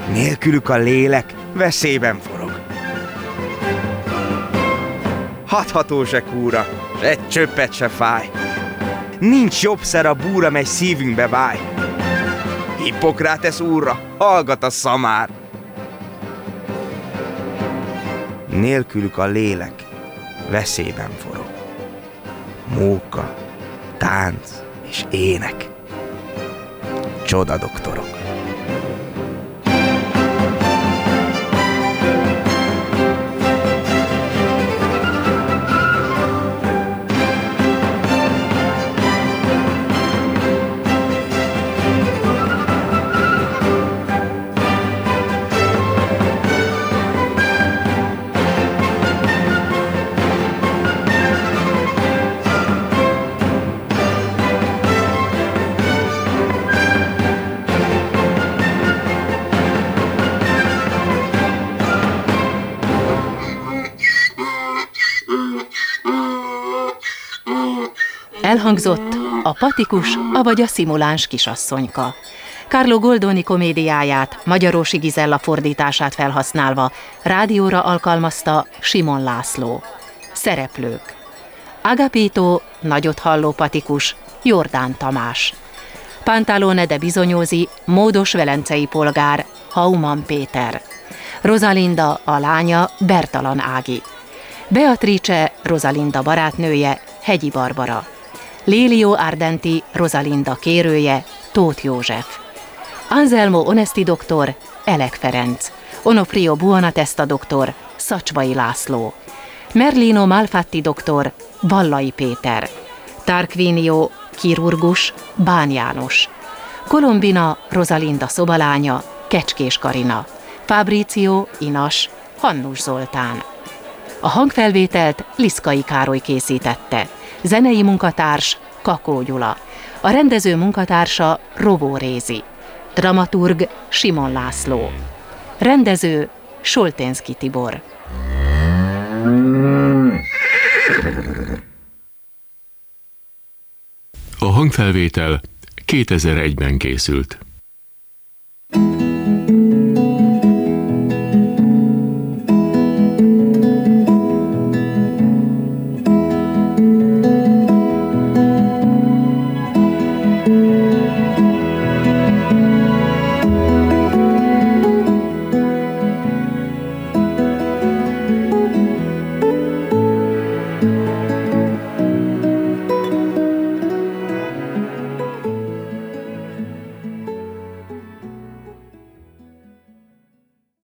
Nélkülük a lélek veszélyben forog. Hatható se kúra, s egy csöppet se fáj. Nincs jobb szer a búra, mely szívünkbe váj. Hippokrates úrra hallgat a szamár. Nélkülük a lélek veszélyben forog. Móka, tánc és ének. Csoda doktorok. Elhangzott a Patikus, avagy a szimuláns kisasszonyka. Carlo Goldoni komédiáját, Magyarósi Gizella fordítását felhasználva rádióra alkalmazta Simon László. Szereplők: Agapito, nagyot halló Patikus, Jordán Tamás; Pantalone de Bizonyózi, módos velencei polgár, Hauman Péter; Rosalinda, a lánya, Bertalan Ági; Beatrice, Rosalinda barátnője, Hegyi Barbara; Lélio Ardenti, Rosalinda kérője, Tóth József; Anselmo Onesti doktor, Elek Ferenc; Onofrio Buonatesta doktor, Szacsvai László; Merlino Malfatti doktor, Vallai Péter; Tarquinio, kirurgus, Bán János; Colombina, Rosalinda szobalánya, Kecskés Karina; Fabrizio, Inas, Hannus Zoltán. A hangfelvételt Liszkai Károly készítette. Zenei munkatárs Kakó Gyula. A rendező munkatársa Rovó Rézi. Dramaturg Simon László. Rendező Solténszky Tibor. A hangfelvétel 2001-ben készült.